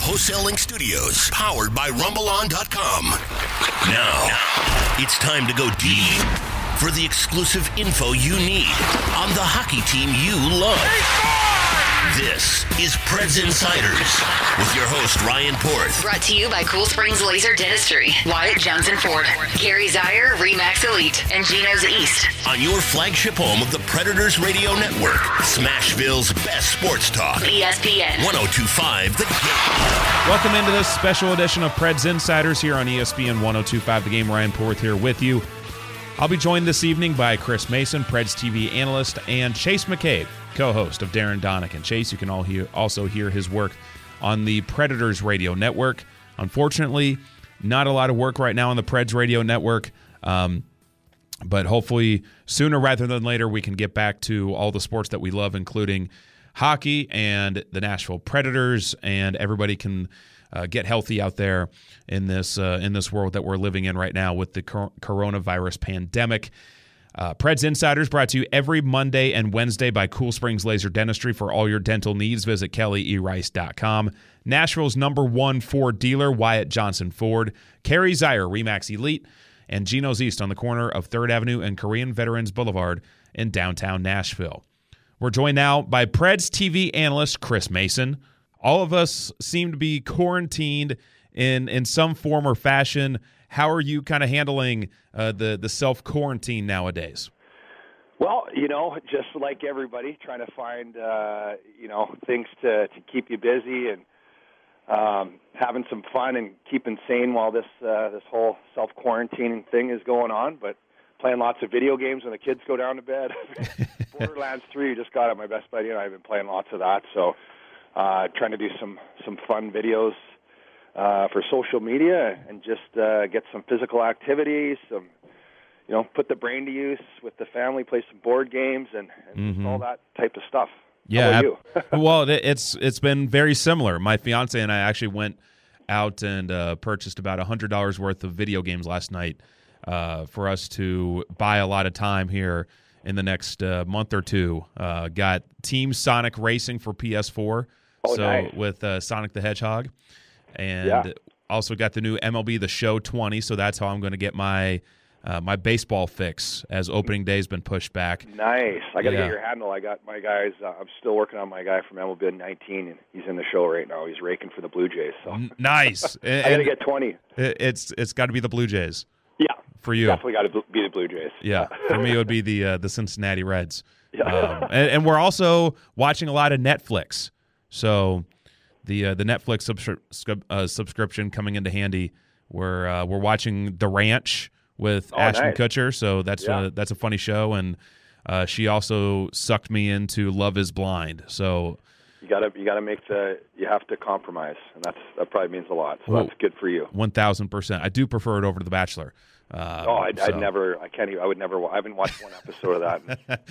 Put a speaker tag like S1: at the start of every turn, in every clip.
S1: Wholesale Link Studios, powered by RumbleOn.com. Now, it's time to go deep for the exclusive info you need on the hockey team you love. This is Preds Insiders with your host, Ryan Porth.
S2: Brought to you by Cool Springs Laser Dentistry, Wyatt Johnson Ford, Gary Zier, Remax Elite, and Geno's East.
S1: On your flagship home of the Predators Radio Network, Smashville's best sports talk. ESPN 102.5 The Game.
S3: Welcome into this special edition of Preds Insiders here on ESPN 102.5 The Game. Ryan Porth here with you. I'll be joined this evening by Chris Mason, Preds TV analyst, and Chase McCabe, co-host of Darren Donick. And Chase, you can also hear his work on the Predators Radio Network. Unfortunately, not a lot of work right now on the Preds Radio Network, but hopefully sooner rather than later we can get back to all the sports that we love, including hockey and the Nashville Predators, and everybody can get healthy out there in this world that we're living in right now with the coronavirus pandemic. Preds Insiders brought to you every Monday and Wednesday by Cool Springs Laser Dentistry. For all your dental needs, visit KellyERice.com. Nashville's #1 Ford dealer, Wyatt Johnson Ford. Gary Zier, Remax Elite. And Geno's East on the corner of 3rd Avenue and Korean Veterans Boulevard in downtown Nashville. We're joined now by Preds TV analyst Chris Mason. All of us seem to be quarantined in some form or fashion. How are you kind of handling the self-quarantine nowadays?
S4: Well, just like everybody, trying to find, things to keep you busy and having some fun and keeping sane while this whole self-quarantining thing is going on. But playing lots of video games when the kids go down to bed. Borderlands 3 just got it. My best buddy and I have been playing lots of that. So trying to do some fun videos for social media and just get some physical activities, put the brain to use with the family, play some board games, and all that type of stuff.
S3: Yeah,
S4: how about you?
S3: Well, it's been very similar. My fiance and I actually went out and purchased about $100 worth of video games last night for us to buy a lot of time here in the next month or two. Got Team Sonic Racing for PS4,
S4: nice.
S3: With Sonic the Hedgehog. And also got the new MLB The Show 20, so that's how I'm going to get my my baseball fix as opening day's been pushed back.
S4: Nice. I got to get your handle. I got my guys. I'm still working on my guy from MLB 19, and he's in the show right now. He's raking for the Blue Jays. So
S3: Nice.
S4: I got to get 20.
S3: It's got to be the Blue Jays.
S4: Yeah.
S3: For you.
S4: Definitely got to be the Blue Jays.
S3: Yeah. For me, it would be the Cincinnati Reds.
S4: Yeah.
S3: And we're also watching a lot of Netflix. So the Netflix subscription coming into handy. We're watching The Ranch with Ashton Kutcher. So that's a funny show, and she also sucked me into Love Is Blind. So
S4: you gotta make you have to compromise, and that probably means a lot. So that's good for you.
S3: 1,000%. I do prefer it over to The Bachelor.
S4: I haven't watched one episode of that.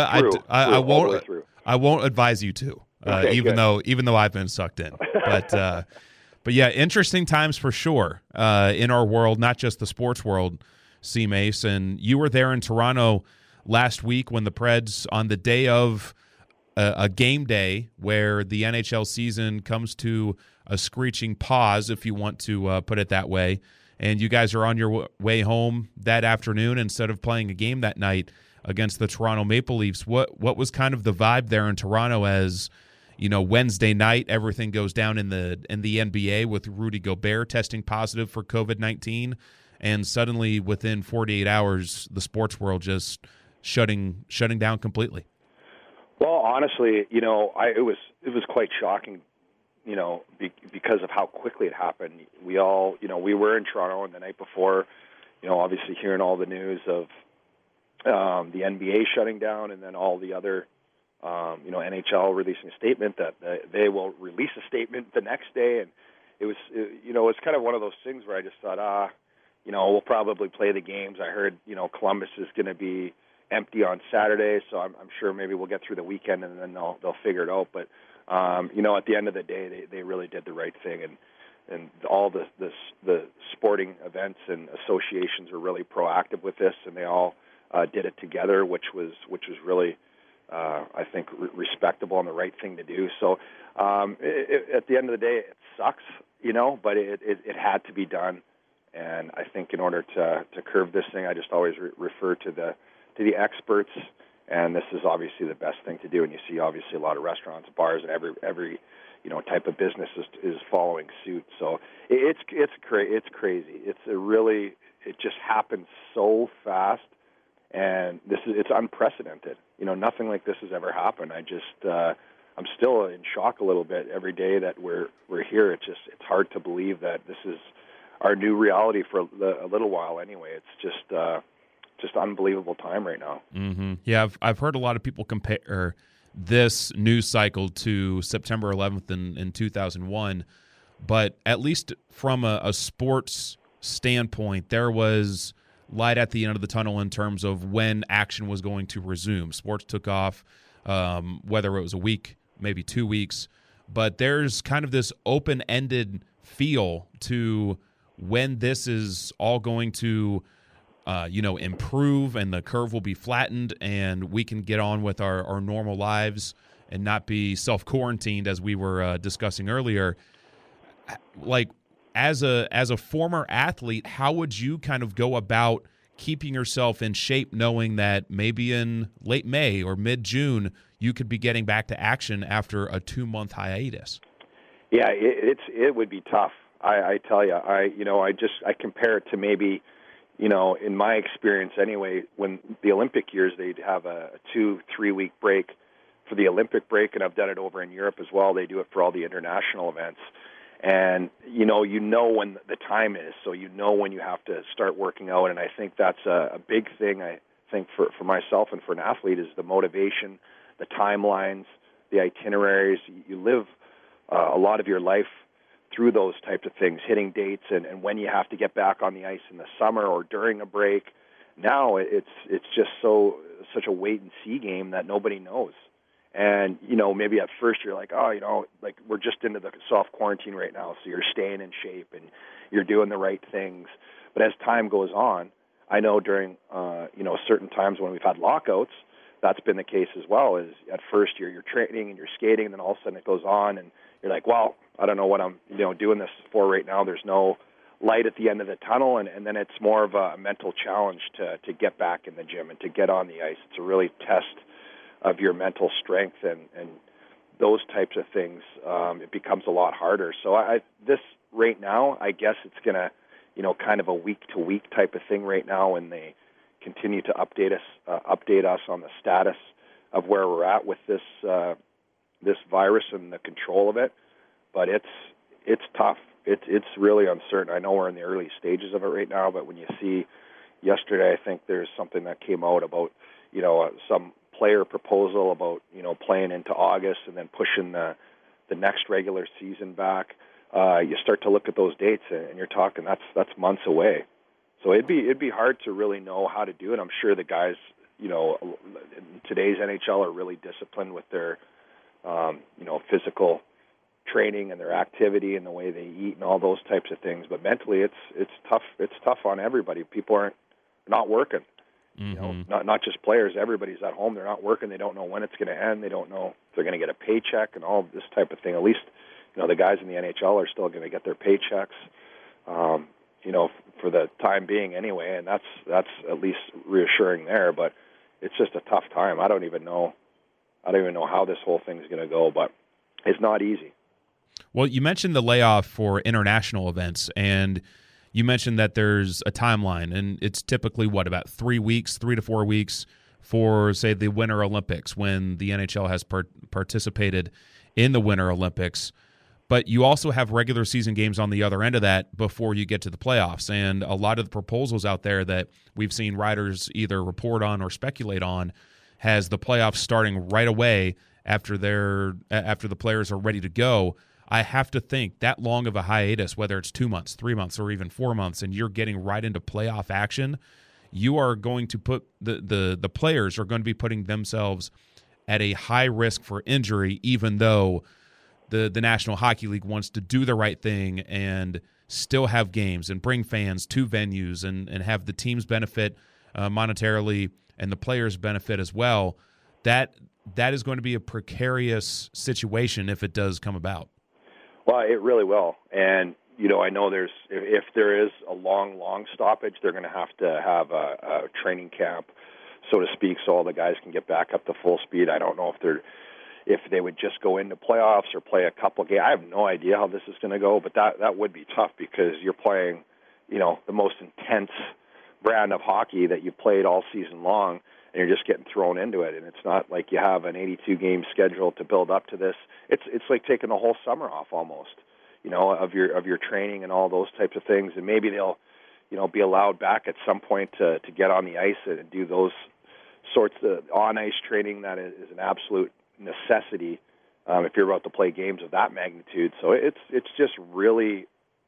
S3: I won't advise you to.
S4: Okay,
S3: even though I've been sucked in, but yeah, interesting times for sure in our world, not just the sports world. C. Mace, and you were there in Toronto last week when the Preds, on the day of a game day where the NHL season comes to a screeching pause, if you want to put it that way, and you guys are on your way home that afternoon instead of playing a game that night against the Toronto Maple Leafs. What was kind of the vibe there in Toronto as Wednesday night, everything goes down in the NBA with Rudy Gobert testing positive for COVID-19, and suddenly within 48 hours, the sports world just shutting down completely?
S4: Well, honestly, it was quite shocking, because of how quickly it happened. We all, we were in Toronto, and the night before, obviously hearing all the news of the NBA shutting down, and then all the other NHL releasing a statement that they will release a statement the next day. And it was, it's kind of one of those things where I just thought, we'll probably play the games. I heard, Columbus is going to be empty on Saturday, so I'm sure maybe we'll get through the weekend and then they'll figure it out. But, at the end of the day, they really did the right thing. And all the sporting events and associations were really proactive with this, and they all did it together, which was really, I think, respectable and the right thing to do. So at the end of the day, sucks, but it had to be done. And I think in order to curb this thing, I just always refer to the experts. And this is obviously the best thing to do. And you see obviously a lot of restaurants, bars, and every type of business is following suit. So it's crazy. It just happened so fast, and it's unprecedented. Nothing like this has ever happened. I'm still in shock a little bit every day that we're here. It's hard to believe that this is our new reality for a little while. Anyway, it's just unbelievable time right now.
S3: Mm-hmm. Yeah, I've heard a lot of people compare this news cycle to September 11th in 2001, but at least from a sports standpoint, there was light at the end of the tunnel in terms of when action was going to resume. Sports took off, whether it was a week, maybe 2 weeks, but there's kind of this open-ended feel to when this is all going to improve and the curve will be flattened and we can get on with our normal lives and not be self-quarantined as we were discussing earlier. Like, as a former athlete, how would you kind of go about keeping yourself in shape knowing that maybe in late May or mid-June you could be getting back to action after a 2-month hiatus? Yeah,
S4: it would be tough. I tell you, I compare it to maybe, in my experience anyway, when the Olympic years, they'd have a 2-3 week break for the Olympic break, and I've done it over in Europe as well. They do it for all the international events. And, when the time is, so when you have to start working out. And I think that's a big thing, I think, for myself and for an athlete is the motivation, the timelines, the itineraries. You live a lot of your life through those types of things, hitting dates and when you have to get back on the ice in the summer or during a break. Now it's just such a wait-and-see game that nobody knows. And, maybe at first you're like, we're just into the soft quarantine right now, so you're staying in shape and you're doing the right things. But as time goes on, I know during, certain times when we've had lockouts, that's been the case as well, is at first you're training and you're skating, and then all of a sudden it goes on, and you're like, well, I don't know what I'm doing this for right now. There's no light at the end of the tunnel, and then it's more of a mental challenge to get back in the gym and to get on the ice. It's a really test of your mental strength and those types of things. It becomes a lot harder. So this right now, I guess it's going to, kind of a week-to-week type of thing right now, and they continue to update us on the status of where we're at with this virus and the control of it. But it's tough. It's really uncertain. I know we're in the early stages of it right now, but when you see yesterday, I think there's something that came out about, some player proposal about, playing into August and then pushing the next regular season back. You start to look at those dates and you're talking that's months away. So it'd be hard to really know how to do it. I'm sure the guys, in today's NHL are really disciplined with their, physical training and their activity and the way they eat and all those types of things. But mentally, it's tough. It's tough on everybody. People aren't not working.
S3: Mm-hmm.
S4: Not just players. Everybody's at home. They're not working. They don't know when it's going to end. They don't know if they're going to get a paycheck and all this type of thing. At least, the guys in the NHL are still going to get their paychecks, for the time being anyway. And that's at least reassuring there. But it's just a tough time. I don't even know how this whole thing is going to go. But it's not easy.
S3: Well, you mentioned the layoff for international events, and you mentioned that there's a timeline, and it's typically, about 3 to 4 weeks for, say, the Winter Olympics, when the NHL has participated in the Winter Olympics. But you also have regular season games on the other end of that before you get to the playoffs. And a lot of the proposals out there that we've seen writers either report on or speculate on has the playoffs starting right away after the players are ready to go. I have to think that long of a hiatus, whether it's 2 months, 3 months, or even 4 months, and you're getting right into playoff action, you are going to put the players are going to be putting themselves at a high risk for injury, even though the National Hockey League wants to do the right thing and still have games and bring fans to venues and have the teams benefit monetarily and the players benefit as well. That is going to be a precarious situation if it does come about.
S4: Well, it really will. And, I know if there is a long stoppage, they're going to have a training camp, so to speak, so all the guys can get back up to full speed. I don't know if they would just go into playoffs or play a couple games. I have no idea how this is going to go, but that would be tough because you're playing, the most intense brand of hockey that you've played all season long, and you're just getting thrown into it. And it's not like you have an 82-game schedule to build up to this. It's like taking the whole summer off almost, of your training and all those types of things. And maybe they'll, be allowed back at some point to get on the ice and do those sorts of on-ice training that is an absolute necessity if you're about to play games of that magnitude. So it's just really,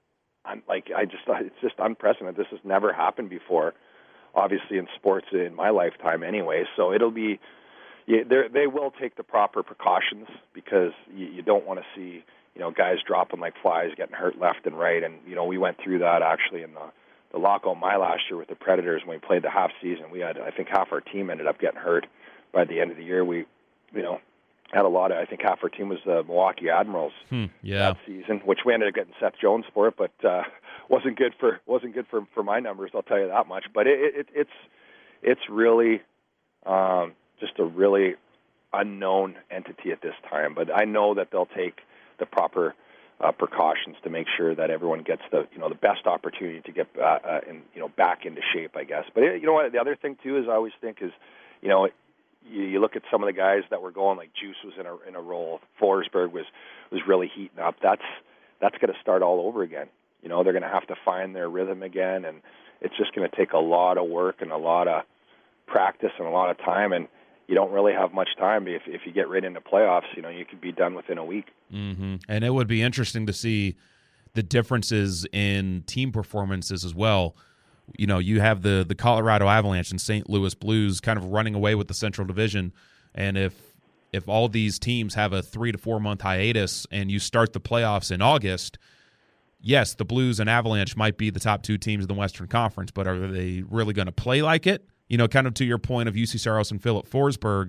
S4: it's just unprecedented. This has never happened before, obviously in sports in my lifetime anyway. So it'll be, they will take the proper precautions because you don't want to see, guys dropping like flies, getting hurt left and right. And, we went through that actually in the lockout my last year with the Predators when we played the half season. We had, I think, half our team ended up getting hurt by the end of the year. We, had a lot of, I think half our team was the Milwaukee Admirals that season, which we ended up getting Seth Jones for it, but wasn't good for my numbers, I'll tell you that much. But it's really just a really unknown entity at this time. But I know that they'll take the proper precautions to make sure that everyone gets the best opportunity to get back into shape, I guess. But what the other thing too is I always think is you look at some of the guys that were going, like Juice was in a role, Forsberg was really heating up. That's going to start all over again. They're going to have to find their rhythm again, and it's just going to take a lot of work and a lot of practice and a lot of time. And you don't really have much time if you get right into playoffs. You could be done within a week.
S3: Mm-hmm. And it would be interesting to see the differences in team performances as well. You have the Colorado Avalanche and St. Louis Blues kind of running away with the Central Division, and if all these teams have a 3 to 4 month hiatus and you start the playoffs in August, yes, the Blues and Avalanche might be the top two teams in the Western Conference, but are they really going to play like it? Kind of to your point of UC Saros and Philip Forsberg,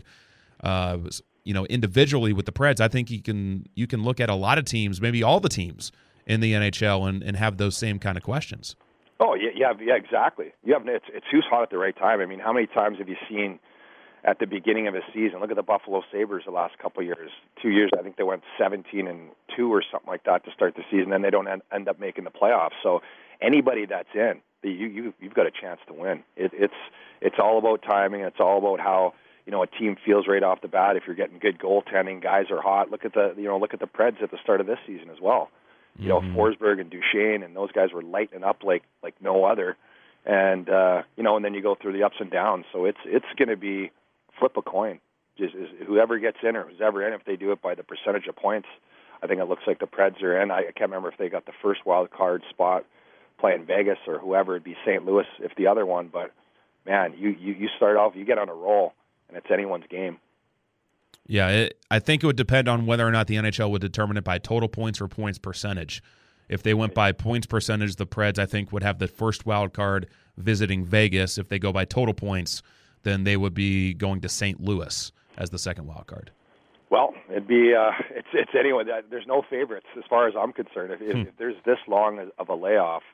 S3: individually with the Preds, I think you can look at a lot of teams, maybe all the teams in the NHL, and have those same kind of questions.
S4: Oh, yeah, exactly. It's who's hot at the right time. I mean, how many times have you seen at the beginning of a season? Look at the Buffalo Sabres the last couple of years. 2 years, I think they went 17-2 or something like that to start the season. Then they don't end up making the playoffs. So anybody that's in, you've got a chance to win. It's all about timing. It's all about how a team feels right off the bat. If you're getting good goaltending, guys are hot. Look at the Preds at the start of this season as well. Forsberg and Duchesne and those guys were lighting up like no other. And, and then you go through the ups and downs. So it's going to be flip a coin. Just whoever gets in or who's ever in, if they do it by the percentage of points, I think it looks like the Preds are in. I can't remember if they got the first wild card spot playing Vegas or whoever. It'd be St. Louis if the other one. But, man, you start off, you get on a roll, and it's anyone's game.
S3: Yeah, I think it would depend on whether or not the NHL would determine it by total points or points percentage. If they went by points percentage, the Preds, I think, would have the first wild card visiting Vegas. If they go by total points, then they would be going to St. Louis as the second wild card.
S4: Well, it'd be it's anyone. There's no favorites as far as I'm concerned. If there's this long of a layoff,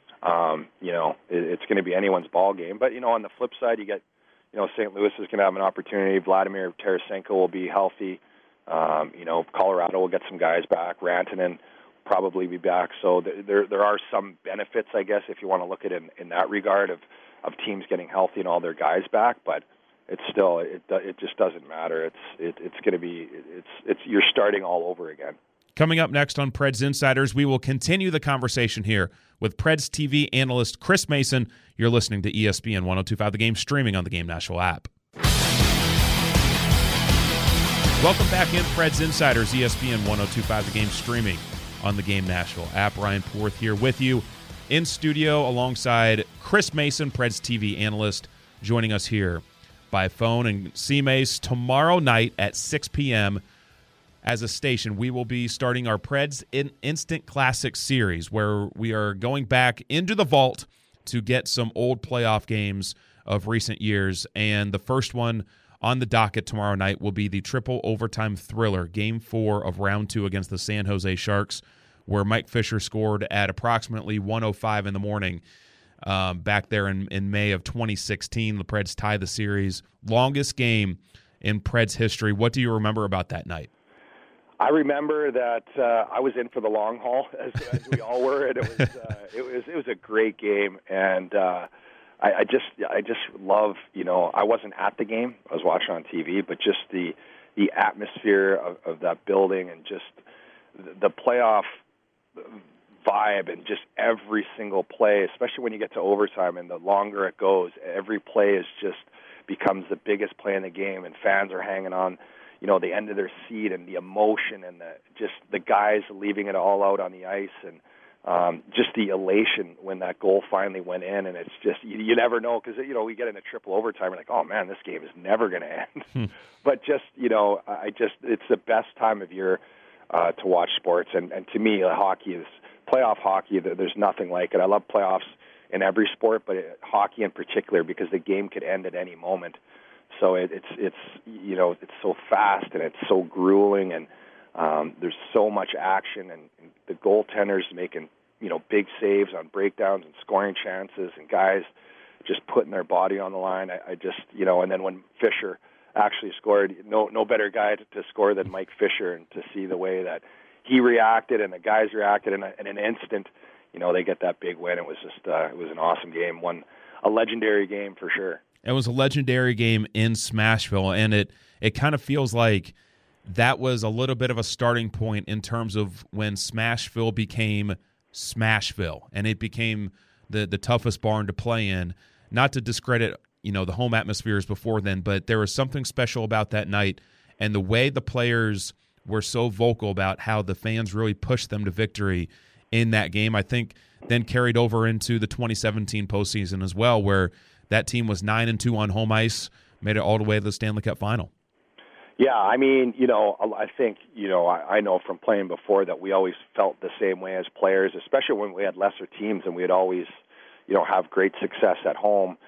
S4: it's going to be anyone's ball game. But on the flip side, you get. St. Louis is going to have an opportunity. Vladimir Tarasenko will be healthy. Colorado will get some guys back. Rantanen probably be back. So there are some benefits, I guess, if you want to look at it in that regard of teams getting healthy and all their guys back. But it's still it just doesn't matter. It's going to be you're starting all over again.
S3: Coming up next on Preds Insiders, we will continue the conversation here with Preds TV analyst Chris Mason. You're listening to ESPN 102.5 The Game, streaming on the Game Nashville app. Welcome back in, Preds Insiders, ESPN 102.5 The Game, streaming on the Game Nashville app. Ryan Porth here with you in studio alongside Chris Mason, Preds TV analyst, joining us here by phone. And C-Mace, tomorrow night at 6 p.m., as a station, we will be starting our Preds Instant Classic series, where we are going back into the vault to get some old playoff games of recent years. And the first one on the docket tomorrow night will be the triple overtime thriller, Game 4 of Round 2 against the San Jose Sharks. where Mike Fisher scored at approximately 1:05 in the morning back there in May of 2016. The Preds tied the series. Longest game in Preds history. What do you remember about that night?
S4: I remember that I was in for the long haul, as we all were, and it was a great game. And I just love, I wasn't at the game. I was watching on TV, but just the atmosphere of that building and just the playoff vibe and just every single play, especially when you get to overtime and the longer it goes, every play becomes the biggest play in the game, and fans are hanging on, the end of their seat, and the emotion and the guys leaving it all out on the ice, and just the elation when that goal finally went in. And it's just, you never know, because, we get into triple overtime, and like, oh man, this game is never going to end. But just, it's the best time of year to watch sports. And to me, playoff hockey, there's nothing like it. I love playoffs in every sport, but hockey in particular, because the game could end at any moment. So it's so fast and it's so grueling, and there's so much action, and the goaltenders making big saves on breakdowns and scoring chances, and guys just putting their body on the line. And then when Fisher actually scored, no better guy to score than Mike Fisher, and to see the way that he reacted and the guys reacted in an instant, they get that big win. It was just it was an awesome game, a legendary game for sure.
S3: It was a legendary game in Smashville, and it kind of feels like that was a little bit of a starting point in terms of when Smashville became Smashville, and it became the toughest barn to play in. Not to discredit, the home atmospheres before then, but there was something special about that night, and the way the players were so vocal about how the fans really pushed them to victory in that game, I think then carried over into the 2017 postseason as well, where that team was 9-2 on home ice, made it all the way to the Stanley Cup final.
S4: Yeah, I mean, I think, I know from playing before that we always felt the same way as players, especially when we had lesser teams and we'd always, have great success at home.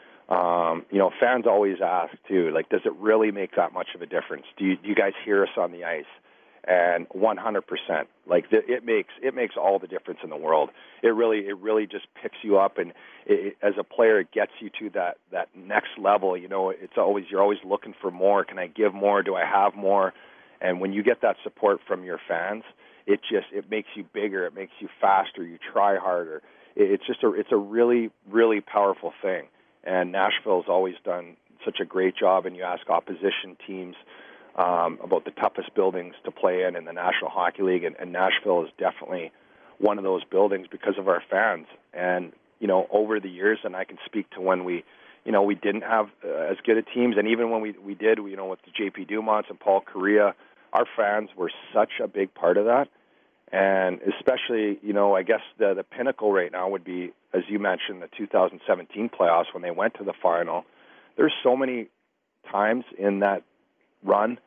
S4: Fans always ask, too, like, does it really make that much of a difference? Do you guys hear us on the ice? And 100%, like, it makes all the difference in the world. It really just picks you up, and as a player, it gets you to that next level. You're always looking for more. Can I give more? Do I have more? And when you get that support from your fans, it makes you bigger. It makes you faster. You try harder. It's a really, really powerful thing. And Nashville's always done such a great job. And you ask opposition teams about the toughest buildings to play in the National Hockey League, and Nashville is definitely one of those buildings because of our fans. And over the years, and I can speak to when we didn't have as good a teams, and even when we did, with the J.P. Dumonts and Paul Kariya, our fans were such a big part of that. And especially, I guess the pinnacle right now would be, as you mentioned, the 2017 playoffs when they went to the final. There's so many times in that run,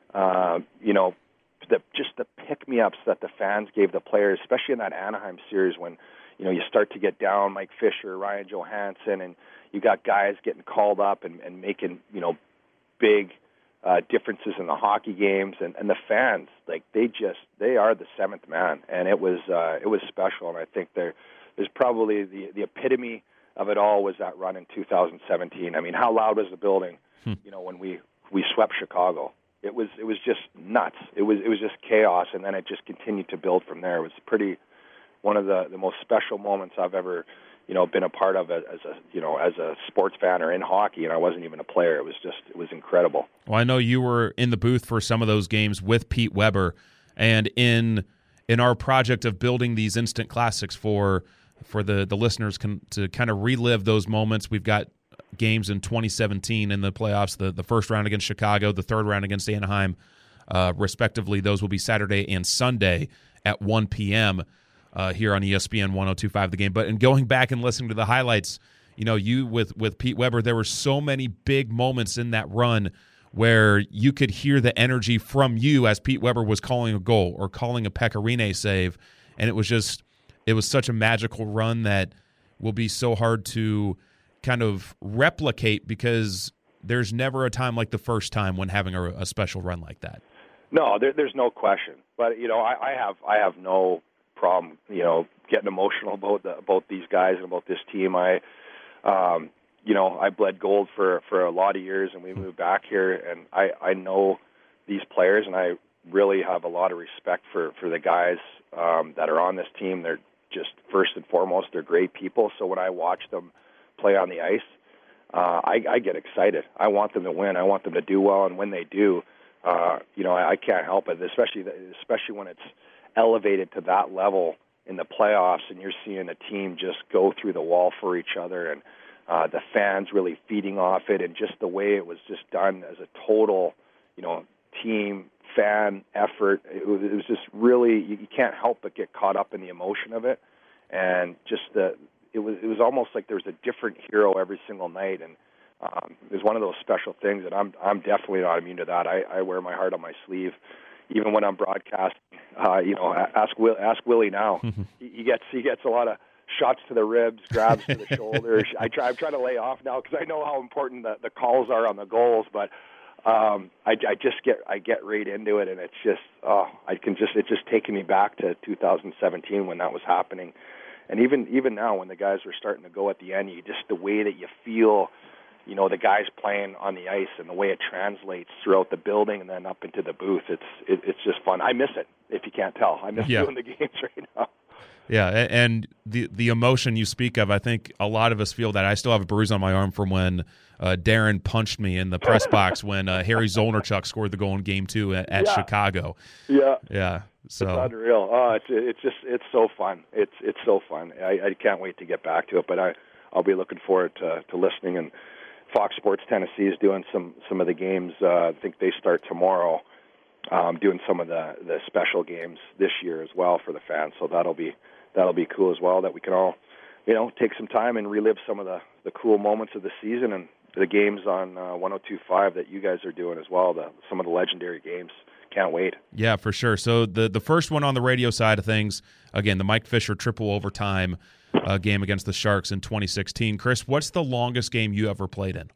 S4: just the pick-me-ups that the fans gave the players, especially in that Anaheim series when, you start to get down, Mike Fisher, Ryan Johansson, and you got guys getting called up and making, big differences in the hockey games, and the fans, like, they are the seventh man, and it was special. And I think there's probably the epitome of it all was that run in 2017. I mean, how loud was the building, when we swept Chicago? It was just nuts. It was just chaos, and then it just continued to build from there. It was one of the most special moments I've ever been a part of as a sports fan or in hockey, and I wasn't even a player. It was incredible.
S3: Well, I know you were in the booth for some of those games with Pete Weber, and in our project of building these instant classics for the listeners to kind of relive those moments, we've got games in 2017 in the playoffs, the first round against Chicago, the third round against Anaheim, respectively. Those will be Saturday and Sunday at 1 p.m. Here on ESPN 102.5 The Game. But in going back and listening to the highlights, you with Pete Weber, there were so many big moments in that run where you could hear the energy from you as Pete Weber was calling a goal or calling a Pekka Rinne save, and it was such a magical run that will be so hard to kind of replicate, because there's never a time like the first time when having a special run like that.
S4: No, there's no question. But I have no problem getting emotional about these guys and about this team. I bled gold for a lot of years, and we moved back here, and I know these players, and I really have a lot of respect for the guys that are on this team. They're just, first and foremost, they're great people. So when I watch them play on the ice, I get excited. I want them to win. I want them to do well, and when they do, I can't help it, especially when it's elevated to that level in the playoffs, and you're seeing a team just go through the wall for each other, and the fans really feeding off it, and just the way it was just done as a total, team fan effort. It was just really, you can't help but get caught up in the emotion of it, and just it was almost like there was a different hero every single night, and it was one of those special things, and I'm definitely not immune to that. I wear my heart on my sleeve, even when I'm broadcasting. Ask Willie now. He gets a lot of shots to the ribs, grabs to the shoulders. I'm trying to lay off now because I know how important the calls are on the goals, but I get right into it, and it's just it's just taking me back to 2017 when that was happening, and even now when the guys are starting to go at the end, just the way that you feel, the guys playing on the ice and the way it translates throughout the building and then up into the booth, it's just fun. I miss it, if you can't tell. I miss doing the games right now.
S3: Yeah, and the emotion you speak of, I think a lot of us feel that. I still have a bruise on my arm from when Darren punched me in the press box when Harry Zolnarchuk scored the goal in Game 2 at Chicago. Yeah. So
S4: it's unreal. Oh, it's so fun. It's so fun. I can't wait to get back to it. But I'll be looking forward to listening. And Fox Sports Tennessee is doing some of the games. I think they start tomorrow. Doing some of the special games this year as well for the fans. So that'll be cool as well, that we can all, take some time and relive some of the cool moments of the season and the games on 102.5 that you guys are doing as well, some of the legendary games. Can't wait.
S3: Yeah, for sure. So the first one on the radio side of things, again, the Mike Fisher triple overtime game against the Sharks in 2016. Chris, what's the longest game you ever played in?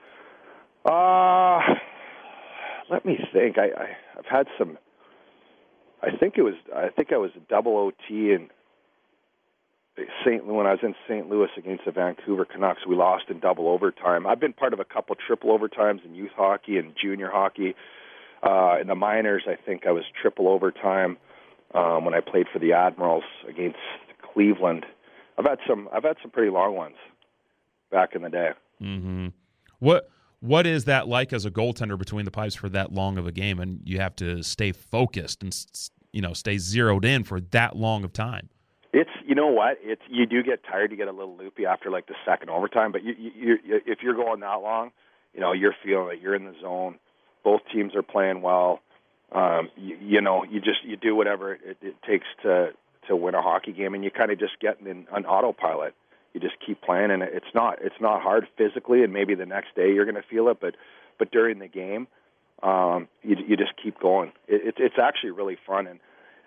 S4: Let me think. I've had some. I think I was a double OT in when I was in St. Louis against the Vancouver Canucks. We lost in double overtime. I've been part of a couple triple overtimes in youth hockey and junior hockey. In the minors, I think I was triple overtime when I played for the Admirals against Cleveland. I've had some pretty long ones back in the day.
S3: Mm-hmm. What is that like as a goaltender between the pipes for that long of a game, and you have to stay focused and stay zeroed in for that long of time?
S4: It's you do get tired, you get a little loopy after like the second overtime, but you if you're going that long, you're feeling that you're in the zone. Both teams are playing well. You do whatever it takes to win a hockey game, and you kind of just get in an autopilot. You just keep playing, and it's not hard physically, and maybe the next day you're going to feel it, but during the game, you just keep going. It's actually really fun, and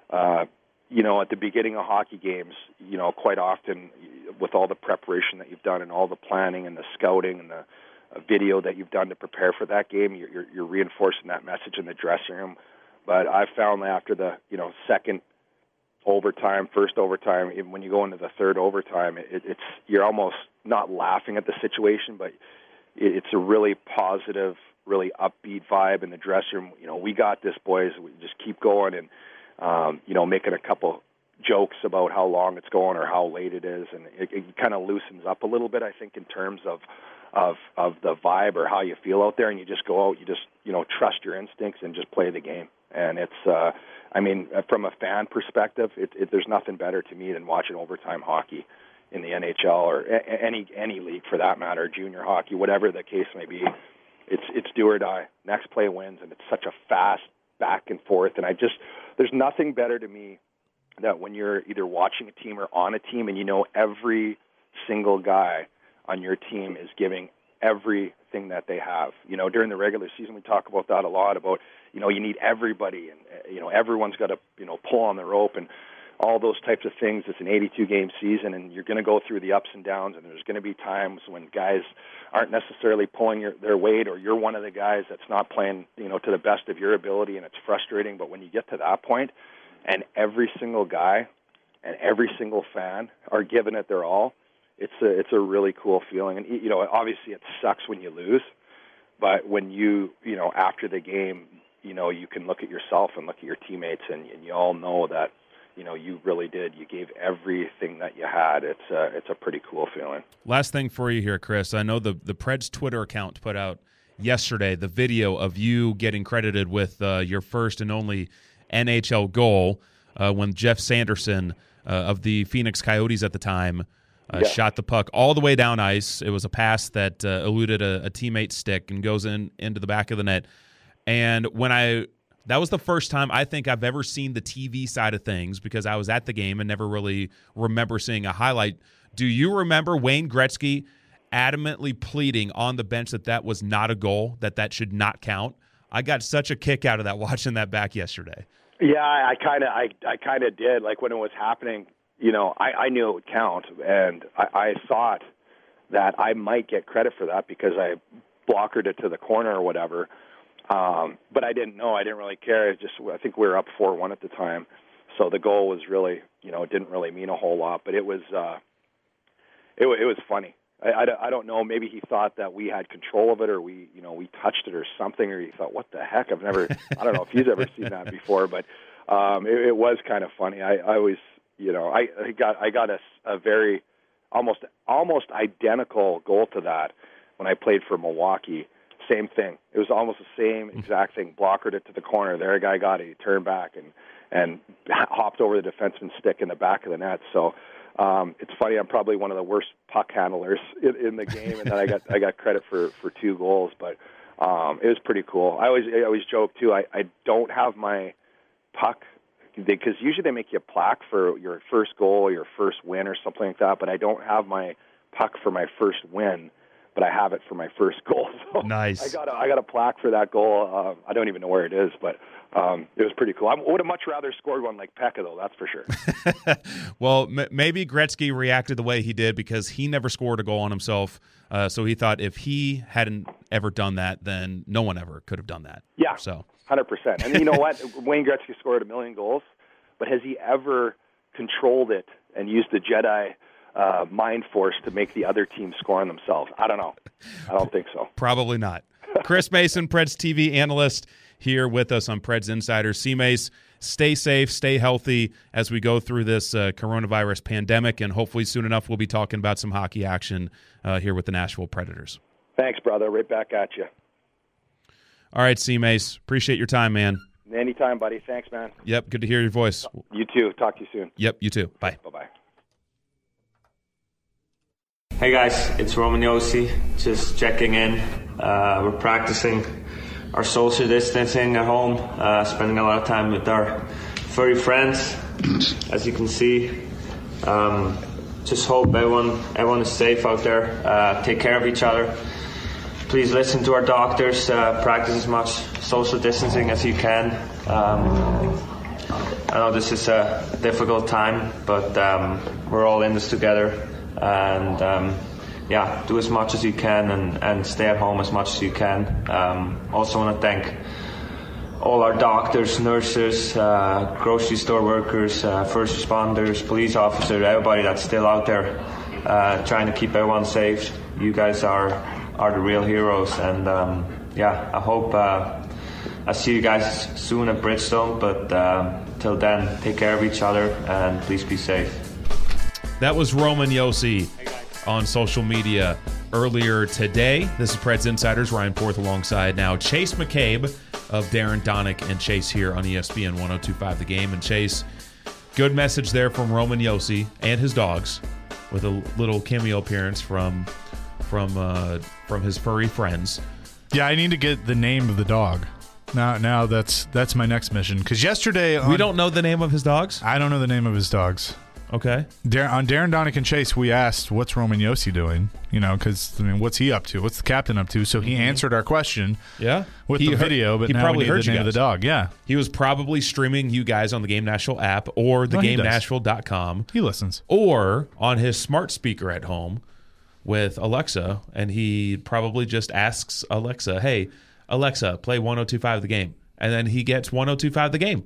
S4: at the beginning of hockey games, quite often with all the preparation that you've done and all the planning and the scouting and the video that you've done to prepare for that game, you're reinforcing that message in the dressing room. But I found that after the second overtime, first overtime, even when you go into the third overtime, you're almost not laughing at the situation, but it's a really positive, really upbeat vibe in the dressing room. We got this, boys. We just keep going, and making a couple jokes about how long it's going or how late it is, and it kind of loosens up a little bit, I think, in terms of the vibe or how you feel out there, and you just go out, you just trust your instincts and just play the game. And it's from a fan perspective, there's nothing better to me than watching overtime hockey in the NHL or any league for that matter, junior hockey, whatever the case may be. It's do or die. Next play wins, and it's such a fast back and forth. And there's nothing better to me that when you're either watching a team or on a team, and every single guy on your team is giving everything that they have. During the regular season, we talk about that a lot, about, you need everybody, and, everyone's got to, pull on the rope and all those types of things. It's an 82-game season, and you're going to go through the ups and downs, and there's going to be times when guys aren't necessarily pulling their weight, or you're one of the guys that's not playing, to the best of your ability, and it's frustrating. But when you get to that point, and every single guy and every single fan are giving it their all, it's a really cool feeling. And, you know, obviously it sucks when you lose, but when you know, after the game, you know, you can look at yourself and look at your teammates, and you all know that, you know, you really did. You gave everything that you had. It's a pretty cool feeling.
S3: Last thing for you here, Chris. I know the Preds Twitter account put out yesterday the video of you getting credited with your first and only NHL goal when Jeff Sanderson of the Phoenix Coyotes at the time shot the puck all the way down ice. It was a pass that eluded a teammate's stick and goes into the back of the net. And that was the first time I think I've ever seen the TV side of things, because I was at the game and never really remember seeing a highlight. Do you remember Wayne Gretzky adamantly pleading on the bench that was not a goal, that should not count? I got such a kick out of that watching that back yesterday.
S4: Yeah, I kind of did. Like when it was happening, you know, I knew it would count, and I thought that I might get credit for that because I blockered it to the corner or whatever. But I didn't know. I didn't really care. I think we were up 4-1 at the time, so the goal was really, you know, it didn't really mean a whole lot. But it was funny. I don't know. Maybe he thought that we had control of it, or we touched it or something, or he thought, what the heck? I don't know if he's ever seen that before, but it was kind of funny. I always, you know, I got a very almost identical goal to that when I played for Milwaukee. Same thing. It was almost the same exact thing. Blockered it to the corner. There, a guy got it. He turned back and hopped over the defenseman's stick in the back of the net. So it's funny. I'm probably one of the worst puck handlers in the game, and then I got credit for 2 goals. But it was pretty cool. I always joke too. I don't have my puck, because usually they make you a plaque for your first goal or your first win or something like that. But I don't have my puck for my first win, but I have it for my first goal. So
S3: nice.
S4: I got a plaque for that goal. I don't even know where it is, but it was pretty cool. I would have much rather scored one like Pekka, though, that's for sure.
S3: Well, maybe Gretzky reacted the way he did because he never scored a goal on himself. So he thought if he hadn't ever done that, then no one ever could have done that.
S4: Yeah,
S3: so
S4: 100%. And you know what? Wayne Gretzky scored 1 million goals, but has he ever controlled it and used the Jedi mind force to make the other team score on themselves? I don't know. I don't think so.
S3: Probably not. Chris Mason, Preds TV analyst, here with us on Preds Insider. C-Mace, stay safe, stay healthy as we go through this coronavirus pandemic, and hopefully soon enough we'll be talking about some hockey action here with the Nashville Predators.
S4: Thanks, brother. Right back at you.
S3: All right, C-Mace. Appreciate your time, man.
S4: Anytime, buddy. Thanks, man.
S3: Yep, good to hear your voice.
S4: You too. Talk to you soon.
S3: Yep, you too. Bye.
S4: Bye-bye.
S5: Hey guys, it's Roman Josi, just checking in. We're practicing our social distancing at home, spending a lot of time with our furry friends, as you can see. Just hope everyone is safe out there. Take care of each other. Please listen to our doctors. Practice as much social distancing as you can. I know this is a difficult time, but we're all in this together. And do as much as you can and stay at home as much as you can. Also want to thank all our doctors, nurses, grocery store workers, first responders, police officers, everybody that's still out there trying to keep everyone safe. You guys are the real heroes, and I hope I see you guys soon at Bridgestone, but till then, take care of each other and please be safe.
S3: That was Roman Josi on social media earlier today. This is Preds Insiders. Ryan Porth alongside now Chase McCabe of Darren Donick and Chase here on ESPN 102.5 The Game. And Chase, good message there from Roman Josi and his dogs, with a little cameo appearance from his furry friends.
S6: Yeah, I need to get the name of the dog. Now that's my next mission. Because yesterday
S3: we don't know the name of his dogs.
S6: I don't know the name of his dogs.
S3: Okay.
S6: On Darren Donick and Chase, we asked, what's Roman Josi doing? You know, because, I mean, what's he up to? What's the captain up to? So he answered our question with the video, but now we need the name of the dog. Yeah.
S3: He was probably streaming you guys on the Game Nashville app or theGameNashville.com.
S6: He listens.
S3: Or on his smart speaker at home with Alexa, and he probably just asks Alexa, hey, Alexa, play 102.5 The Game. And then he gets 102.5 The Game.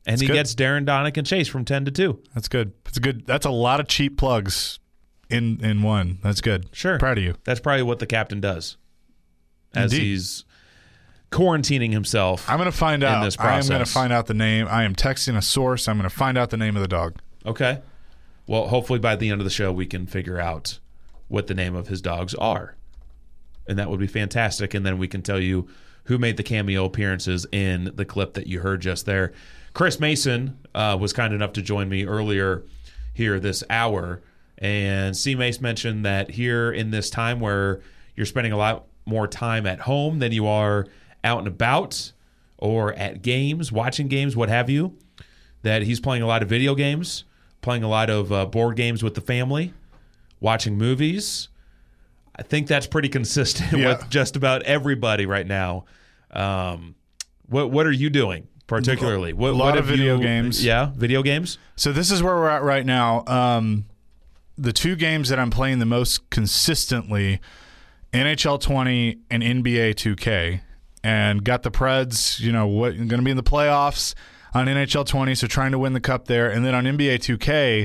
S3: And he gets Darren, Donick, and Chase from 10 to 2.
S6: That's good. That's a lot of cheap plugs in one. That's good.
S3: Sure.
S6: Proud of you.
S3: That's probably what the captain does as he's quarantining himself.
S6: I'm going to find out.
S3: In this process.
S6: I'm going to find out the name. I am texting a source. I'm going to find out the name of the dog.
S3: Okay. Well, hopefully by the end of the show we can figure out what the name of his dogs are. And that would be fantastic. And then we can tell you who made the cameo appearances in the clip that you heard just there. Chris Mason was kind enough to join me earlier here this hour. And C. Mace mentioned that here in this time where you're spending a lot more time at home than you are out and about or at games, watching games, what have you, that he's playing a lot of video games, playing a lot of board games with the family, watching movies. I think that's pretty consistent with just about everybody right now. What are you doing particularly?
S6: A lot of video games.
S3: Yeah, video games.
S6: So this is where we're at right now. The two games that I'm playing the most consistently, NHL 20 and NBA 2K. And got the Preds, going to be in the playoffs on NHL 20, so trying to win the cup there. And then on NBA 2K,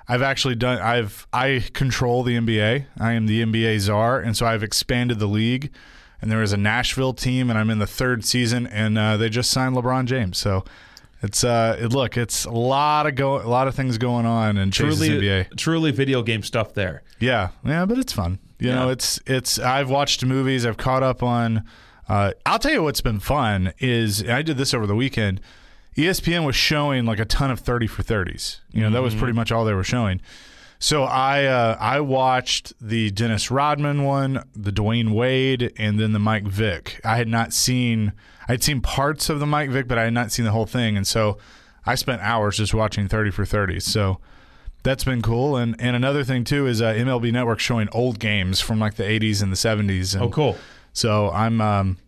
S6: I control the NBA. I am the NBA czar, and so I've expanded the league. And there is a Nashville team, and I'm in the third season, and they just signed LeBron James. So it's it's a lot of things going on in Chase's NBA.
S3: Truly video game stuff there.
S6: Yeah, but it's fun. You know, it's. I've watched movies. I've caught up on. I'll tell you what's been fun is I did this over the weekend. ESPN was showing like a ton of 30 for 30s. That was pretty much all they were showing. So I watched the Dennis Rodman one, the Dwayne Wade, and then the Mike Vick. I'd seen parts of the Mike Vick, but I had not seen the whole thing. And so I spent hours just watching 30 for 30s. So that's been cool. And another thing, too, is MLB Network showing old games from like the 80s and the 70s. And
S3: cool.
S6: So I'm,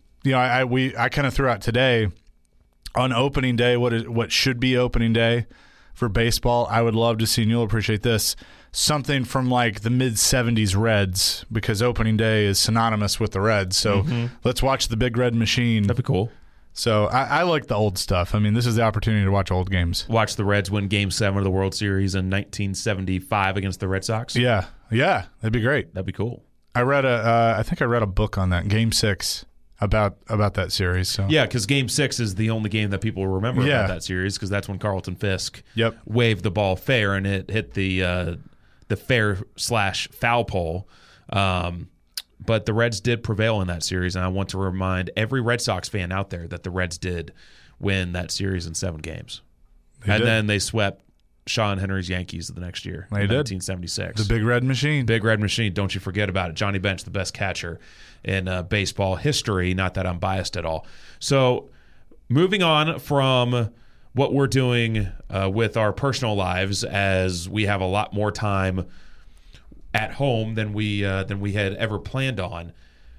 S6: I kind of threw out today on opening day, what should be opening day for baseball. I would love to see, and you'll appreciate this, something from like the mid-70s Reds, because opening day is synonymous with the Reds. So let's watch the Big Red Machine.
S3: That'd be cool.
S6: So I like the old stuff. I mean, this is the opportunity to watch old games.
S3: Watch the Reds win Game 7 of the World Series in 1975 against the Red Sox.
S6: Yeah, that'd be great.
S3: That'd be cool.
S6: I think I read a book on that, Game 6, about that series. So.
S3: Yeah, because Game 6 is the only game that people remember about that series, because that's when Carlton Fisk waved the ball fair and it hit the fair/foul pole. But the Reds did prevail in that series, and I want to remind every Red Sox fan out there that the Reds did win that series in 7 games. Then they swept Sean Henry's Yankees the next year in 1976.
S6: The Big Red Machine.
S3: Big Red Machine. Don't you forget about it. Johnny Bench, the best catcher in baseball history. Not that I'm biased at all. So moving on from what we're doing with our personal lives, as we have a lot more time at home than we had ever planned on.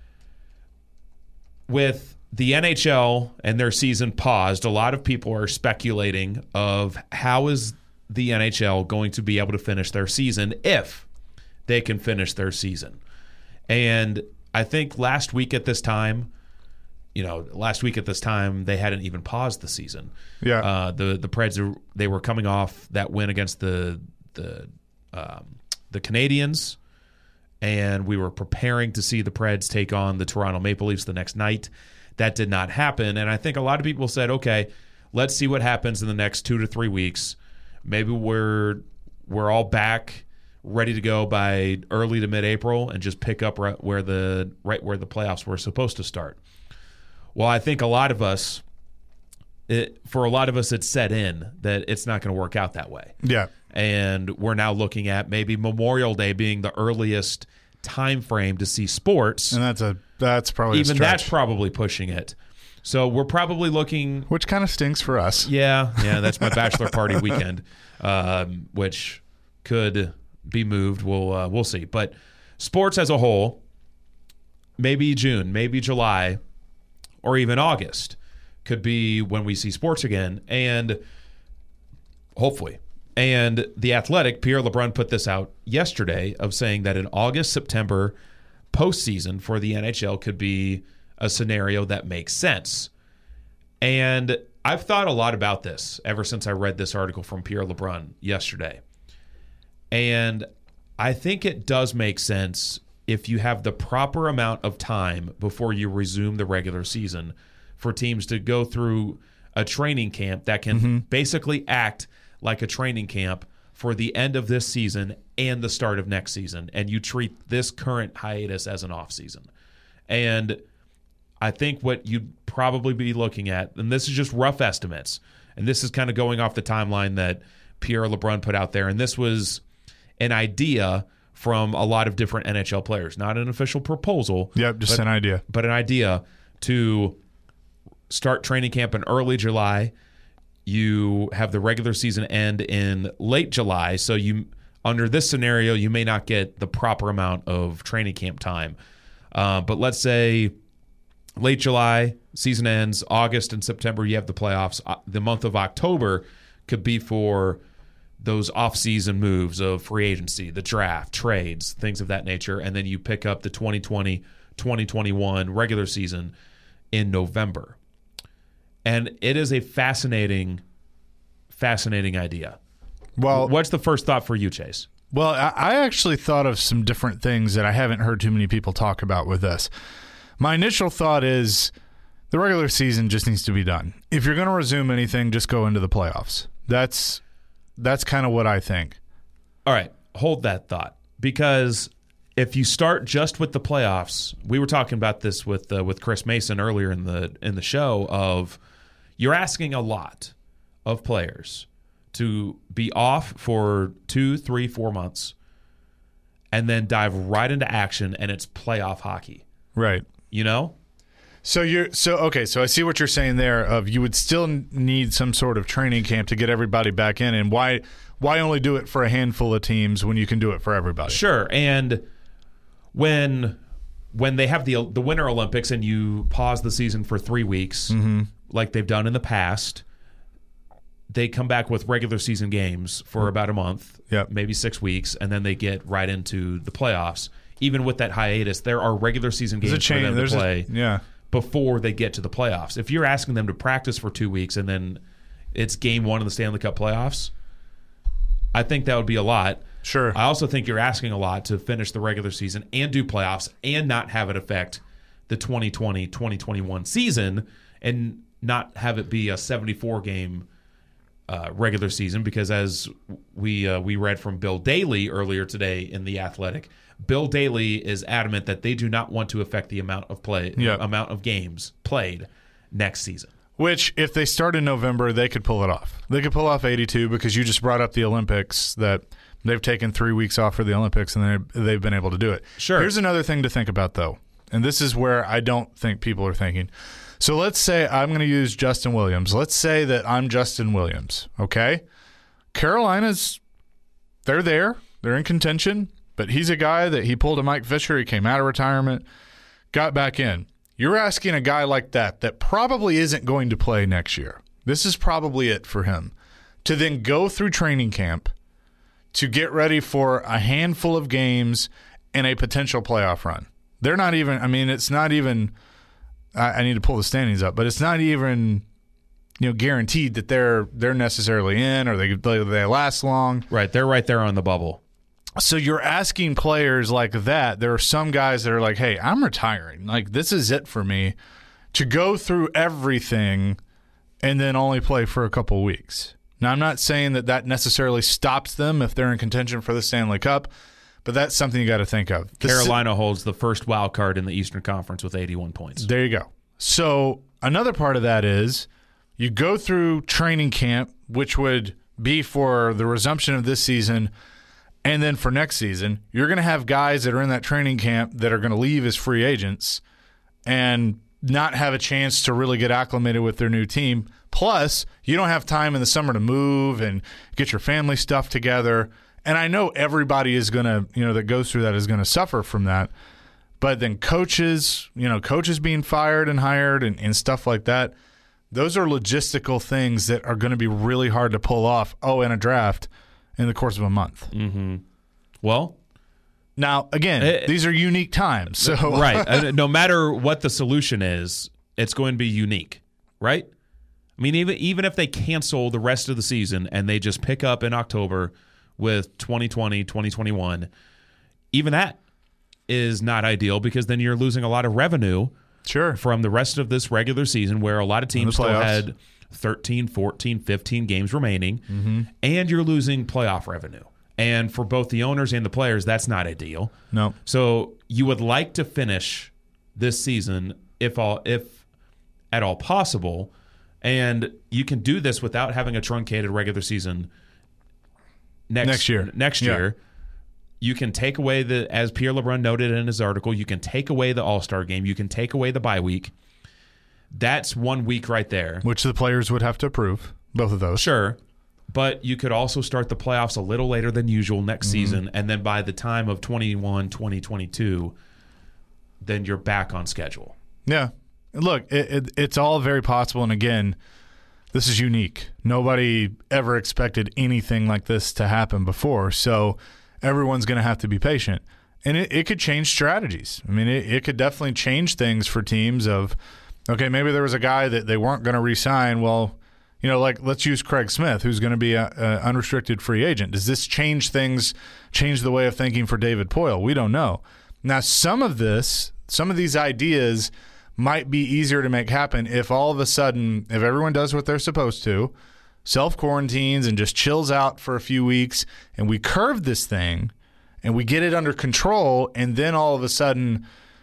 S3: With the NHL and their season paused, a lot of people are speculating of how is the NHL going to be able to finish their season if they can finish their season. And I think last week at this time, they hadn't even paused the season.
S6: Yeah.
S3: The Preds, they were coming off that win against the Canadiens, and we were preparing to see the Preds take on the Toronto Maple Leafs the next night. That did not happen, and I think a lot of people said, okay, let's see what happens in the next 2 to 3 weeks. Maybe we're all back, ready to go by early to mid-April, and just pick up right where the playoffs were supposed to start. Well, I think for a lot of us, it's set in that it's not going to work out that way.
S6: Yeah.
S3: And we're now looking at maybe Memorial Day being the earliest time frame to see sports.
S6: And that's probably
S3: even that's probably pushing it. So we're probably looking,
S6: which kind of stinks for us.
S3: Yeah, that's my bachelor party weekend, which could be moved. We'll see. But sports as a whole, maybe June, maybe July, or even August could be when we see sports again, and hopefully. And The Athletic, Pierre LeBrun put this out yesterday of saying that an August-September postseason for the NHL could be a scenario that makes sense. And I've thought a lot about this ever since I read this article from Pierre LeBrun yesterday. And I think it does make sense if you have the proper amount of time before you resume the regular season for teams to go through a training camp that can basically act like a training camp for the end of this season and the start of next season, and you treat this current hiatus as an off season. And I think what you'd probably be looking at, and this is just rough estimates, and this is kind of going off the timeline that Pierre LeBrun put out there, and this was an idea from a lot of different NHL players, not an official proposal.
S6: Yep, just an idea.
S3: But an idea to start training camp in early July. You have the regular season end in late July, so you, under this scenario, you may not get the proper amount of training camp time. But let's say late July, season ends, August and September, you have the playoffs. The month of October could be for those off-season moves of free agency, the draft, trades, things of that nature, and then you pick up the 2020-2021 regular season in November. And it is a fascinating idea.
S6: Well,
S3: what's the first thought for you, Chase?
S6: Well, I actually thought of some different things that I haven't heard too many people talk about with this. My initial thought is the regular season just needs to be done. If you're going to resume anything, just go into the playoffs. That's kind of what I think.
S3: All right, hold that thought, because if you start just with the playoffs, we were talking about this with Chris Mason earlier in the show. Of you're asking a lot of players to be off for 2, 3, 4 months, and then dive right into action, and it's playoff hockey.
S6: Right.
S3: You know.
S6: So I see what you're saying there. Of you would still need some sort of training camp to get everybody back in, and why only do it for a handful of teams when you can do it for everybody?
S3: Sure. And when they have the Winter Olympics and you pause the season for 3 weeks, like they've done in the past, they come back with regular season games for about a month, maybe 6 weeks, and then they get right into the playoffs. Even with that hiatus, there are regular season games for them to play. Before they get to the playoffs. If you're asking them to practice for 2 weeks and then it's game one of the Stanley Cup playoffs, I think that would be a lot.
S6: Sure.
S3: I also think you're asking a lot to finish the regular season and do playoffs and not have it affect the 2020-2021 season and not have it be a 74-game regular season, because as we read from Bill Daly earlier today in The Athletic, Bill Daly is adamant that they do not want to affect the amount of amount of games played next season.
S6: Which, if they start in November, they could pull it off. They could pull off 82, because you just brought up the Olympics, that they've taken 3 weeks off for the Olympics, and they've been able to do it.
S3: Sure.
S6: Here's another thing to think about, though, and this is where I don't think people are thinking. So let's say I'm going to use Justin Williams. Let's say that I'm Justin Williams, okay? Carolina's, they're there. They're in contention. But he's a guy that he pulled a Mike Fisher. He came out of retirement, got back in. You're asking a guy like that probably isn't going to play next year. This is probably it for him, to then go through training camp to get ready for a handful of games and a potential playoff run. They're not even, I mean, it's not even, I need to pull the standings up, but it's not even, guaranteed that they're necessarily in or they last long.
S3: Right. They're right there on the bubble.
S6: So you're asking players like that. There are some guys that are like, hey, I'm retiring. Like, this is it for me, to go through everything and then only play for a couple weeks. Now, I'm not saying that necessarily stops them if they're in contention for the Stanley Cup, but that's something you got to think of.
S3: Carolina holds the first wild card in the Eastern Conference with 81 points.
S6: There you go. So another part of that is you go through training camp, which would be for the resumption of this season. And then for next season, you're going to have guys that are in that training camp that are going to leave as free agents and not have a chance to really get acclimated with their new team. Plus, you don't have time in the summer to move and get your family stuff together. And I know everybody is going to, that goes through that is going to suffer from that. But then coaches being fired and hired and stuff like that, those are logistical things that are going to be really hard to pull off. Oh, and a draft in the course of a month.
S3: Mm-hmm. Well,
S6: now, again, these are unique times. So
S3: right. No matter what the solution is, it's going to be unique, right? I mean, even if they cancel the rest of the season and they just pick up in October with 2020, 2021, even that is not ideal because then you're losing a lot of revenue from the rest of this regular season where a lot of teams still had 13, 14, 15 games remaining, and you're losing playoff revenue. And for both the owners and the players, that's not ideal.
S6: No.
S3: So you would like to finish this season, if at all possible, and you can do this without having a truncated regular season next year.
S6: Yeah.
S3: You can take away as Pierre LeBrun noted in his article, you can take away the All-Star game. You can take away the bye week. That's 1 week right there.
S6: Which the players would have to approve, both of those.
S3: Sure. But you could also start the playoffs a little later than usual next season, and then by the time of 2022, then you're back on schedule.
S6: Yeah. Look, it's all very possible, and again, this is unique. Nobody ever expected anything like this to happen before, so everyone's going to have to be patient. And it could change strategies. I mean, it could definitely change things for teams of, okay, maybe there was a guy that they weren't going to re-sign. Well, like let's use Craig Smith, who's going to be an unrestricted free agent. Does this change things, change the way of thinking for David Poile? We don't know. Now, some of these ideas might be easier to make happen if all of a sudden, if everyone does what they're supposed to, self-quarantines and just chills out for a few weeks, and we curve this thing and we get it under control, and then all of a sudden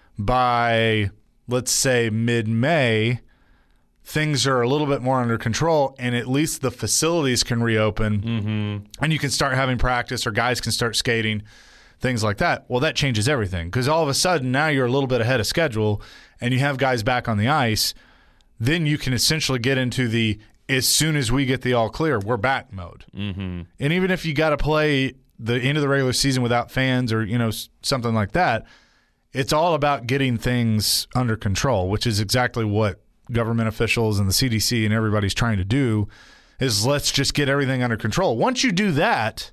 S6: by, let's say, mid-May, things are a little bit more under control, and at least the facilities can reopen, and you can start having practice or guys can start skating, things like that. Well, that changes everything because all of a sudden now you're a little bit ahead of schedule and you have guys back on the ice. Then you can essentially get into the as soon as we get the all clear, we're back mode. And even if you got to play the end of the regular season without fans or something like that, it's all about getting things under control, which is exactly what government officials and the CDC and everybody's trying to do is let's just get everything under control. Once you do that,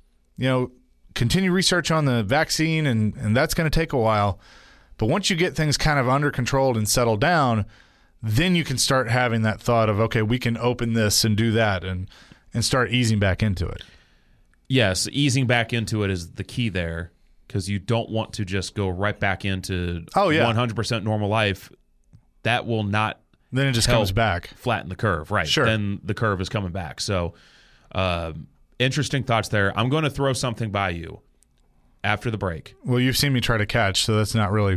S6: continue research on the vaccine, and that's going to take a while. But once you get things kind of under control and settled down, then you can start having that thought of, okay, we can open this and do that and start easing back into it.
S3: Yes, easing back into it is the key there because you don't want to just go right back into 100% normal life. That will not
S6: then it just comes back.
S3: Flatten the curve, right?
S6: Sure.
S3: Then the curve is coming back. So interesting thoughts there. I'm going to throw something by you after the break.
S6: Well, you've seen me try to catch, so it's not really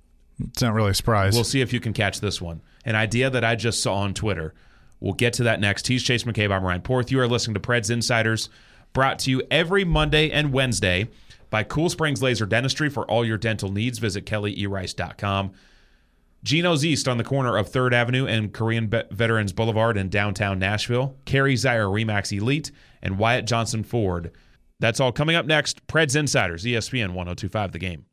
S6: a surprise.
S3: We'll see if you can catch this one. An idea that I just saw on Twitter. We'll get to that next. He's Chase McCabe. I'm Ryan Porth. You are listening to Preds Insiders, brought to you every Monday and Wednesday by Cool Springs Laser Dentistry. For all your dental needs, visit kellyerice.com. Geno's East on the corner of 3rd Avenue and Korean Veterans Boulevard in downtown Nashville. Kerry Zier Remax Elite and Wyatt Johnson Ford. That's all coming up next. Preds Insiders, ESPN 102.5 The Game.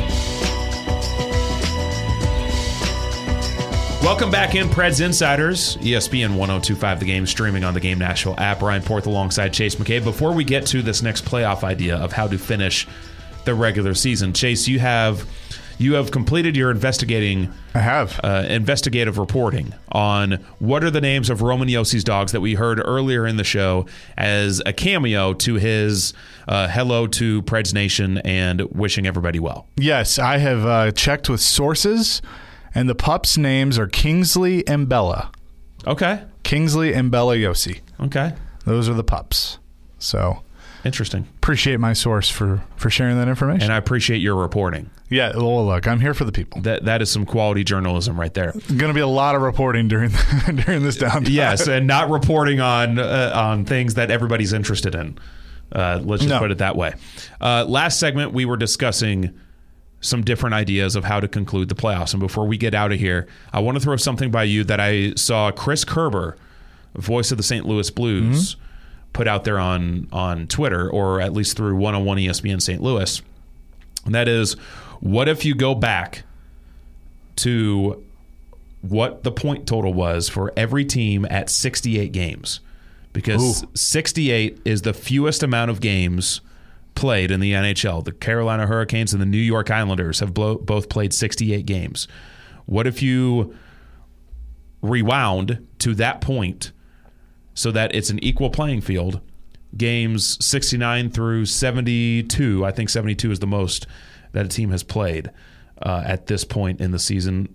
S3: Welcome back in, Preds Insiders, ESPN 102.5 The Game, streaming on the Game Nashville app. Ryan Porth alongside Chase McCabe. Before we get to this next playoff idea of how to finish the regular season, Chase, you have completed your investigative reporting on what are the names of Roman Yossi's dogs that we heard earlier in the show as a cameo to his hello to Preds Nation and wishing everybody well.
S6: Yes, I have checked with sources, and the pups' names are Kingsley and Bella.
S3: Okay.
S6: Kingsley and Bella Yossi.
S3: Okay.
S6: Those are the pups. So
S3: interesting.
S6: Appreciate my source for sharing that information.
S3: And I appreciate your reporting.
S6: Yeah, well, look, I'm here for the people.
S3: That is some quality journalism right there.
S6: Going to be a lot of reporting during this downtime.
S3: Yes, and not reporting on things that everybody's interested in. Let's just put it that way. Last segment, we were discussing some different ideas of how to conclude the playoffs. And before we get out of here, I want to throw something by you that I saw Chris Kerber, voice of the St. Louis Blues, put out there on Twitter, or at least through 101 ESPN St. Louis. And that is, what if you go back to what the point total was for every team at 68 games? Because 68 is the fewest amount of games played in the NHL. The Carolina Hurricanes and the New York Islanders have both played 68 games. What if you rewound to that point so that it's an equal playing field, games 69 through 72, I think 72 is the most that a team has played at this point in the season.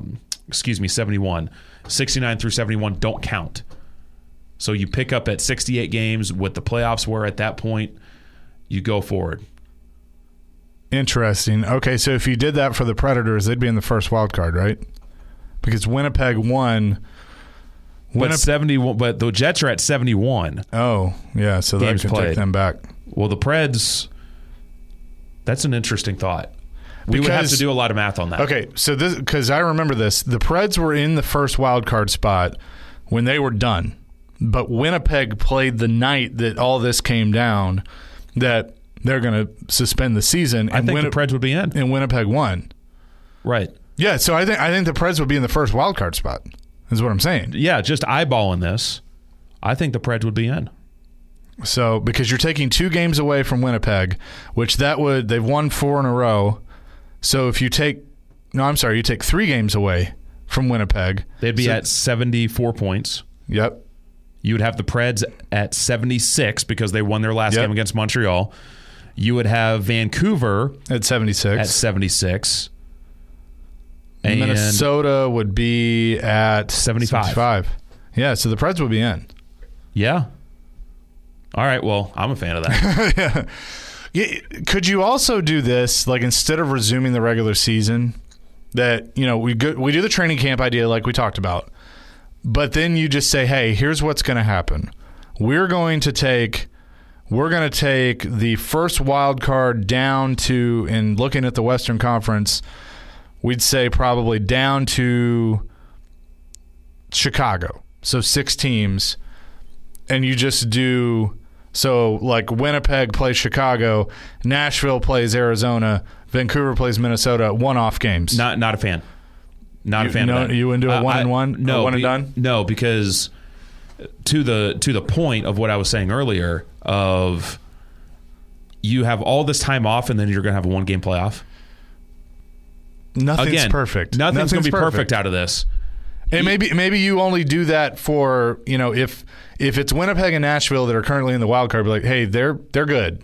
S3: 71. 69 through 71 don't count. So you pick up at 68 games, what the playoffs were at that point, you go forward.
S6: Interesting. Okay, so if you did that for the Predators, they'd be in the first wild card, right? Because Winnipeg won.
S3: But the Jets are at 71.
S6: Oh, yeah, so that can take them back.
S3: Well, the Preds, that's an interesting thought. We would have to do a lot of math on that.
S6: Okay, so this, because I remember this, the Preds were in the first wild card spot when they were done. But Winnipeg played the night that all this came down, that they're going to suspend the season.
S3: I think the Preds would be in.
S6: And Winnipeg won.
S3: Right.
S6: Yeah, so I think the Preds would be in the first wild card spot, is what I'm saying.
S3: Yeah, just eyeballing this, I think the Preds would be in.
S6: So, because you're taking 2 games away from Winnipeg, which they've won 4 in a row. So if you take 3 games away from Winnipeg.
S3: They'd be at 74 points.
S6: Yep.
S3: You would have the Preds at 76 because they won their last game against Montreal. You would have Vancouver
S6: at 76.
S3: And
S6: Minnesota would be at
S3: 75.
S6: Yeah, so the Preds would be in.
S3: Yeah. All right, well, I'm a fan of that.
S6: Yeah. Could you also do this, like instead of resuming the regular season, that, we do the training camp idea like we talked about, but then you just say, hey, here's what's going to happen. We're going to take the first wild card down to, and looking at the Western Conference, we'd say probably down to Chicago. So 6 teams. And you just do, so like Winnipeg plays Chicago, Nashville plays Arizona, Vancouver plays Minnesota, one-off games.
S3: Not a fan. Not a fan of that.
S6: You wouldn't do a one-and-one?
S3: No.
S6: One and done?
S3: No, because to the point of what I was saying earlier of you have all this time off and then you're going to have a 1-game playoff.
S6: Nothing's perfect.
S3: Nothing's going to be perfect out of this.
S6: And maybe you only do that for, if it's Winnipeg and Nashville that are currently in the wild card, be like, hey, they're good.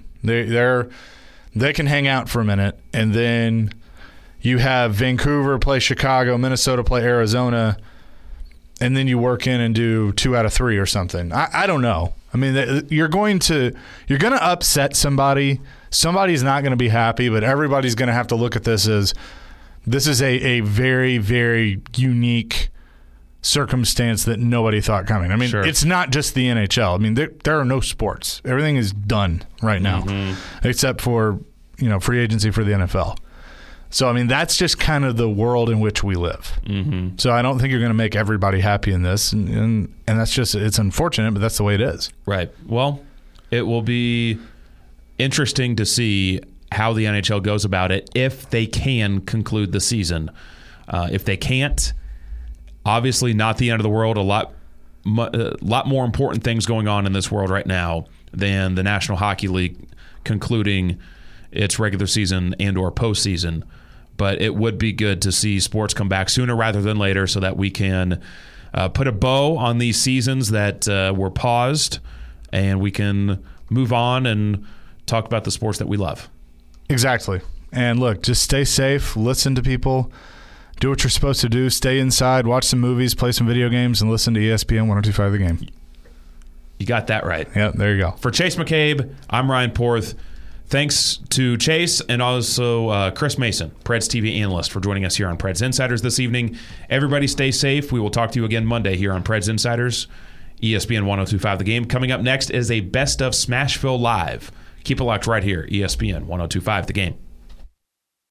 S6: They can hang out for a minute, and then you have Vancouver play Chicago, Minnesota play Arizona, and then you work in and do 2 out of 3 or something. I don't know. I mean, you're going to upset somebody. Somebody's not going to be happy, but everybody's going to have to look at this as this is a very, very unique circumstance that nobody thought coming. I mean, It's not just the NHL. I mean, there are no sports. Everything is done right now, except for, free agency for the NFL. So, I mean, that's just kind of the world in which we live. Mm-hmm. So I don't think you're going to make everybody happy in this. And that's just, it's unfortunate, but that's the way it is.
S3: Right. Well, it will be interesting to see how the NHL goes about it if they can conclude the season. If they can't, obviously not the end of the world. A lot more important things going on in this world right now than the National Hockey League concluding its regular season and or postseason. But it would be good to see sports come back sooner rather than later so that we can put a bow on these seasons that were paused and we can move on and talk about the sports that we love.
S6: Exactly. And look, just stay safe, listen to people, do what you're supposed to do, stay inside, watch some movies, play some video games, and listen to ESPN 102.5 The Game.
S3: You got that right.
S6: Yeah, there you go.
S3: For Chase McCabe, I'm Ryan Porth. Thanks to Chase and also Chris Mason, Preds TV analyst, for joining us here on Preds Insiders this evening. Everybody stay safe. We will talk to you again Monday here on Preds Insiders, ESPN 102.5 The Game. Coming up next is a Best of Smashville Live. Keep it locked right here, ESPN 102.5 The Game.